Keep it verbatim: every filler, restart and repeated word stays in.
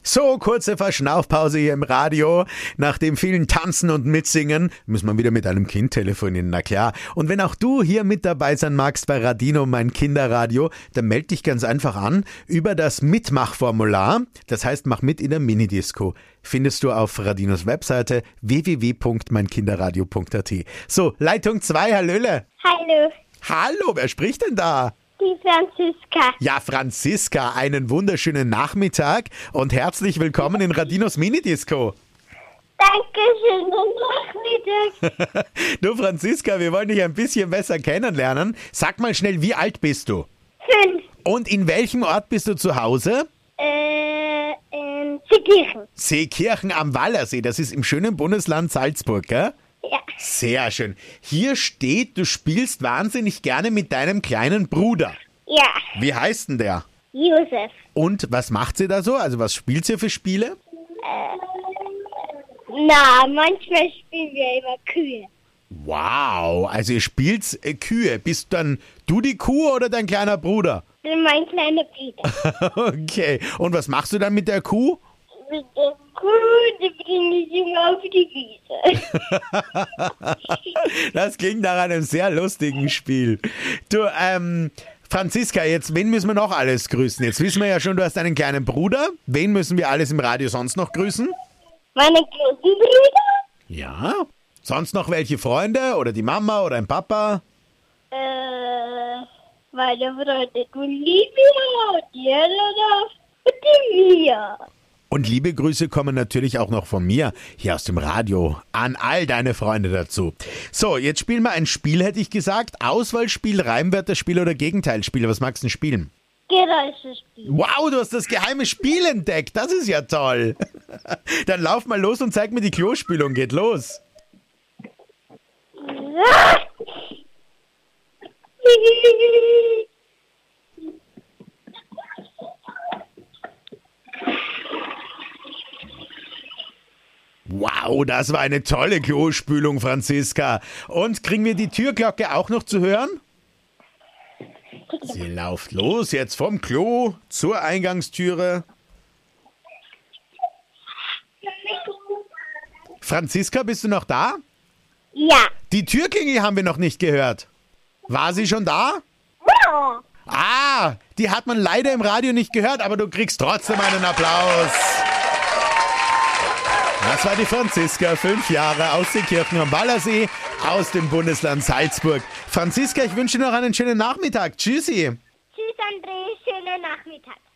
So, kurze Verschnaufpause hier im Radio. Nach dem vielen Tanzen und Mitsingen muss man wieder mit einem Kind telefonieren, na klar. Und wenn auch du hier mit dabei sein magst bei Radino, mein Kinderradio, dann melde dich ganz einfach an über das Mitmachformular. Das heißt, mach mit in der Minidisco. Findest du auf Radinos Webseite w w w punkt mein kinderradio punkt a t. So, Leitung zwei, hallöle. Hallo, Hallo, wer spricht denn da? die Franziska. Ja, Franziska, einen wunderschönen Nachmittag und herzlich willkommen in Radinos Minidisco. Dankeschön, guten Nachmittag. Du Franziska, wir wollen dich ein bisschen besser kennenlernen. Sag mal schnell, wie alt bist du? Fünf. Und in welchem Ort bist du zu Hause? Äh, in Seekirchen. Seekirchen am Wallersee, das ist im schönen Bundesland Salzburg, gell? Ja. Sehr schön. Hier steht, du spielst wahnsinnig gerne mit deinem kleinen Bruder. Ja, Wie heißt denn der? Josef. Und was macht sie da so? Also was spielt sie für Spiele? Na, manchmal spielen wir immer Kühe. Wow, also ihr spielt äh, Kühe. Bist dann du die Kuh oder dein kleiner Bruder? Mein kleiner Peter. Okay, und was machst du dann mit der Kuh? Mit der Kuh, die bringe ich immer auf die Wiese. Das klingt nach einem sehr lustigen Spiel. Du, ähm, Franziska, jetzt, wen müssen wir noch alles grüßen? Jetzt wissen wir ja schon, du hast einen kleinen Bruder. Wen müssen wir alles im Radio sonst noch grüßen? Meine großen Brüder? Ja. Sonst noch welche Freunde oder die Mama oder ein Papa? Äh, meine Freundin Olivia und die Helena und die Mia. Und liebe Grüße kommen natürlich auch noch von mir, hier aus dem Radio, an all deine Freunde dazu. So, jetzt spielen wir ein Spiel, hätte ich gesagt. Auswahlspiel, Reimwörterspiel oder Gegenteilspiel. Was magst du denn spielen? Geräuschespiel. Wow, du hast das geheime Spiel entdeckt. Das ist ja toll. Dann lauf mal los und zeig mir die Klospülung. Geht los. Wow, das war eine tolle Klospülung, Franziska. Und kriegen wir die Türglocke auch noch zu hören? Sie läuft los, jetzt vom Klo zur Eingangstüre. Franziska, bist du noch da? Ja. Die Türklingel haben wir noch nicht gehört. War sie schon da? Ja. Ah, die hat man leider im Radio nicht gehört, aber du kriegst trotzdem einen Applaus. Das war die Franziska, fünf Jahre, aus Seekirchen am Wallersee, aus dem Bundesland Salzburg. Franziska, ich wünsche dir noch einen schönen Nachmittag. Tschüssi. Tschüss, André. Schönen Nachmittag.